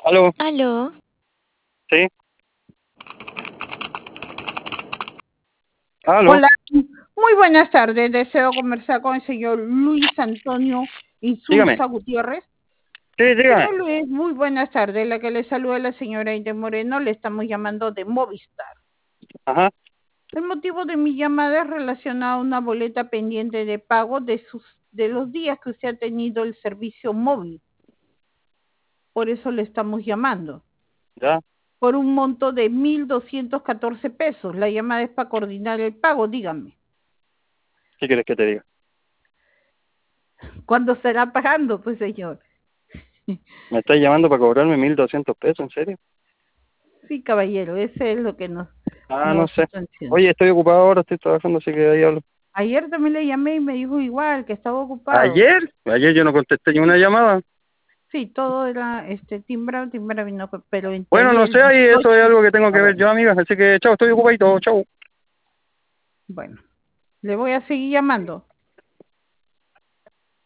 Aló, Aló, sí, aló, Hola, muy buenas tardes. Deseo conversar con el señor Luis Antonio dígame, Insulza Gutiérrez. sí, dígame, Señor Luis, muy buenas tardes. La que le saluda la señora Inde Moreno. Le estamos llamando de Movistar. ajá, El motivo de mi llamada es relacionado a una boleta pendiente de pago de los días que usted ha tenido el servicio móvil. Por eso le estamos llamando. ya, Por un monto de 1.214 pesos. La llamada es para coordinar el pago. Dígame, ¿qué quieres que te diga? ¿cuándo estará pagando, pues, señor? ¿Me estás llamando para cobrarme 1.200 pesos, en serio? Sí, caballero, ese es lo que Ah, no nos sé. están diciendo. Oye, estoy ocupado ahora, estoy trabajando, así que ahí hablo. Ayer también le llamé y me dijo igual, que estaba ocupado. ¿Ayer yo no contesté ni una llamada? Sí, todo era timbrado, timbrado, y no, pero entre Bueno, no ayer sé, ahí eso 18, es algo que tengo que a ver ver, yo, amiga, así que chao, estoy ocupadito, chao. bueno, le voy a seguir llamando.